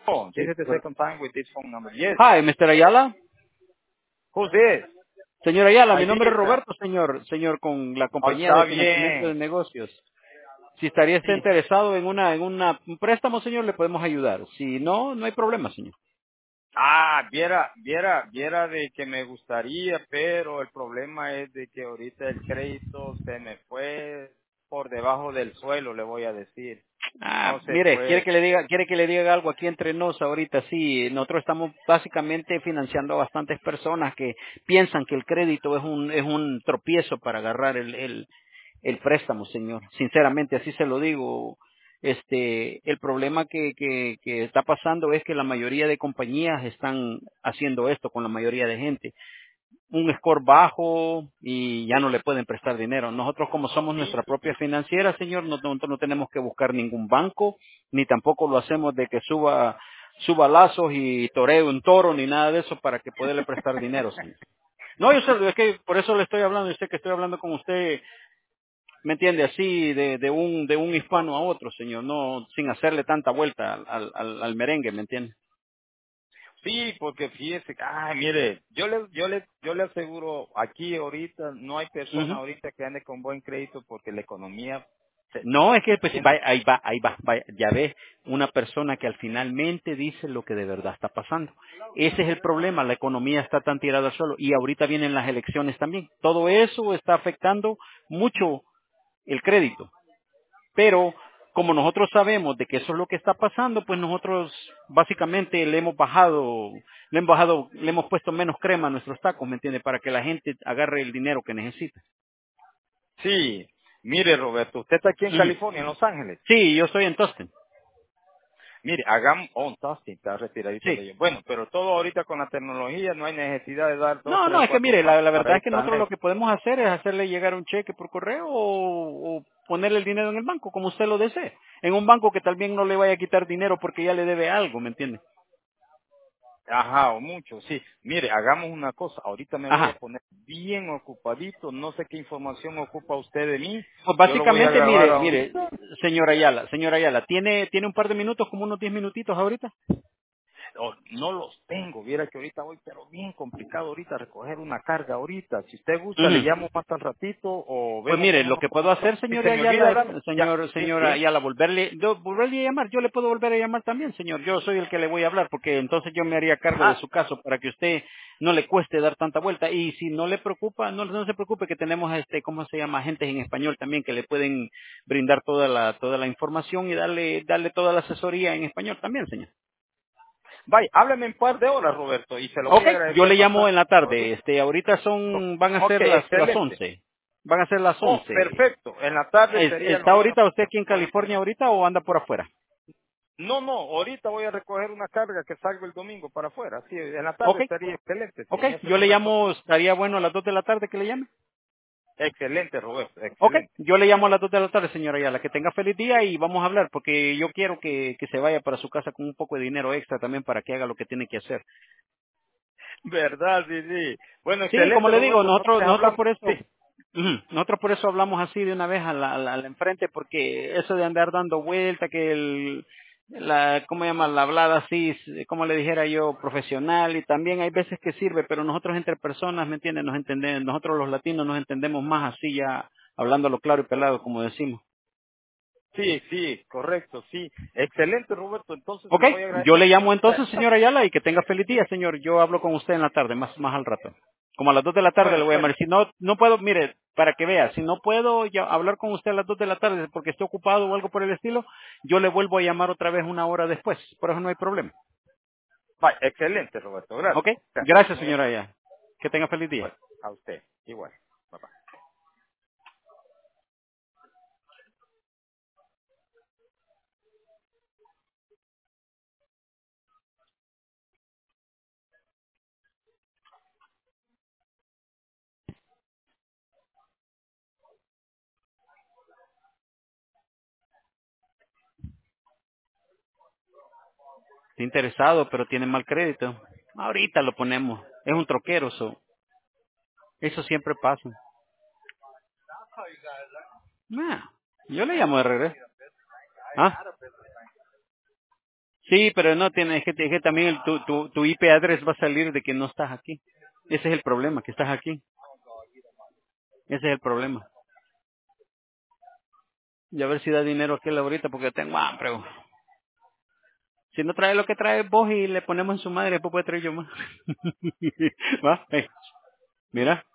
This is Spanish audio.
Oh, this is the second time with this phone number. Yes. Hi, Mr. Ayala. Who's this? Señor Ayala, mi I nombre es did. Roberto, señor, con la Oh, compañía está de financiamiento de bien. negocios. Si estaría usted Sí. interesado en un préstamo, señor, le podemos ayudar. Si no, no hay problema, señor. Viera de que me gustaría, pero el problema es de que ahorita el crédito se me fue por debajo del suelo, le voy a decir. No se Mire, fue. quiere que le diga algo aquí entre nos ahorita. Sí, nosotros estamos básicamente financiando a bastantes personas que piensan que el crédito es un tropiezo para agarrar el préstamo, señor. Sinceramente, así se lo digo. El problema que está pasando es que la mayoría de compañías están haciendo esto con la mayoría de gente. Un score bajo y ya no le pueden prestar dinero. Nosotros como somos nuestra propia financiera, señor, nosotros no tenemos que buscar ningún banco, ni tampoco lo hacemos de que suba lazos y toree un toro, ni nada de eso para que poderle prestar dinero, señor. No, yo sé, es que por eso le estoy hablando, yo sé que estoy hablando con usted, me entiende, así de un hispano a otro, señor, no sin hacerle tanta vuelta al merengue, ¿me entiende? Sí, porque fíjese, mire, yo le aseguro, aquí ahorita no hay persona Ujú. ahorita que ande con buen crédito porque la economía se No, es que pues sí, tiene. ahí va, vaya, ya ves, una persona que al finalmente dice lo que de verdad está pasando. Ese es el problema, la economía está tan tirada al suelo y ahorita vienen las elecciones también. Todo eso está afectando mucho el crédito. Pero como nosotros sabemos de que eso es lo que está pasando, pues nosotros básicamente le hemos puesto menos crema a nuestros tacos, ¿me entiende? Para que la gente agarre el dinero que necesita. Sí, mire Roberto, usted está aquí en Ujú. California, en Los Ángeles. Sí, yo estoy en Tustin. Mire, hagamos, está retiradito Sí. de ellos. Bueno, pero todo ahorita con la tecnología no hay necesidad de dar dos, No, no, tres, es que cuatro mire, pasos la para verdad ir es que tan nosotros lo lejos. que podemos hacer es hacerle llegar un cheque por correo o ponerle el dinero en el banco, como usted lo desee. En un banco que también no le vaya a quitar dinero porque ya le debe algo, ¿me entiende? Ajá, o mucho, sí. Mire, hagamos una cosa. Ahorita me voy a Ajá. poner bien ocupadito. No sé qué información ocupa usted de mí. Pues Yo lo voy a básicamente, grabar mire, ahorita. señora Ayala, ¿tiene un par de minutos, como unos 10 minutitos ahorita? No los tengo. Viera que ahorita voy, pero bien complicado ahorita recoger una carga ahorita. Si usted gusta, le Ujú. llamo más al ratito o Pues vemos mire, cómo lo nos que puedo comunicamos. hacer, Si señora se me olvida Ayala, hablar, ya, señora sí. Ayala, volverle a llamar. Yo le puedo volver a llamar también, señor. Yo soy el que le voy a hablar, porque entonces yo me haría cargo de Ah, su caso para que usted no le cueste dar tanta vuelta. Y si no le preocupa, no se preocupe que tenemos ¿cómo se llama? Agentes en español también que le pueden brindar toda la información y darle toda la asesoría en español también, señor. vaya, háblame en un par de horas, Roberto, y se lo voy Ok, a yo agradecer le llamo bastante. en la ¿Oye? tarde. Ahorita van a Ok, ser las excelente. 11. Van a ser las Oh, 11. perfecto. En la tarde sería lo ¿Está menos. ahorita usted aquí en California ahorita o anda por afuera? No, ahorita voy a recoger una carga que salgo el domingo para afuera. Sí, en la tarde Ok, estaría excelente, sí, ok. en ese Yo le momento. llamo, estaría bueno a las 2 de la tarde que le llame. Excelente, Roberto, Ok, excelente. yo le llamo a las 2 de la tarde, señora Ayala. Que tenga feliz día y vamos a hablar porque yo quiero que se vaya para su casa con un poco de dinero extra también para que haga lo que tiene que hacer. ¿Verdad? Sí, sí. Bueno, Sí, como excelente, le digo, Roberto. Entonces nosotros hablamos. por Sí. eso, nosotros por eso hablamos así de una vez a la enfrente, porque eso de andar dando vuelta, que ¿cómo se llama? La hablada así, como le dijera yo, profesional, y también hay veces que sirve, pero nosotros entre personas, ¿me entienden? Nos entendemos, nosotros los latinos nos entendemos más así ya, hablándolo claro y pelado, como decimos. Sí, sí, correcto, sí. Excelente, Roberto. Entonces se Ok, lo voy a yo agradecer. le llamo entonces, señora Ayala, y que tenga feliz día, señor. Yo hablo con usted en la tarde, más al rato. Como a las 2 de la tarde le Bueno, voy a bueno. llamar. Si no puedo, mire, para que vea, si no puedo ya hablar con usted a las 2 de la tarde porque estoy ocupado o algo por el estilo, yo le vuelvo a llamar otra vez una hora después. Por eso no hay problema. Bye. Excelente, Roberto. Ok, Gracias. Gracias. gracias, Muy señora amable. Ayala. Que tenga feliz día. Bueno, a usted. Igual. Bye, bye. Estoy interesado, pero tiene mal crédito. Ahorita lo ponemos. Es un troquero, eso siempre pasa. Yo le llamo de regreso. ¿Ah? Sí, pero no tiene, es que también tu IP address va a salir de que no estás aquí. Ese es el problema, que estás aquí. Ese es el problema. Y a ver si da dinero aquel ahorita porque tengo hambre. Güey. Si no trae lo que trae vos y le ponemos en su madre, después puede traer yo más. ¿Va? Mira.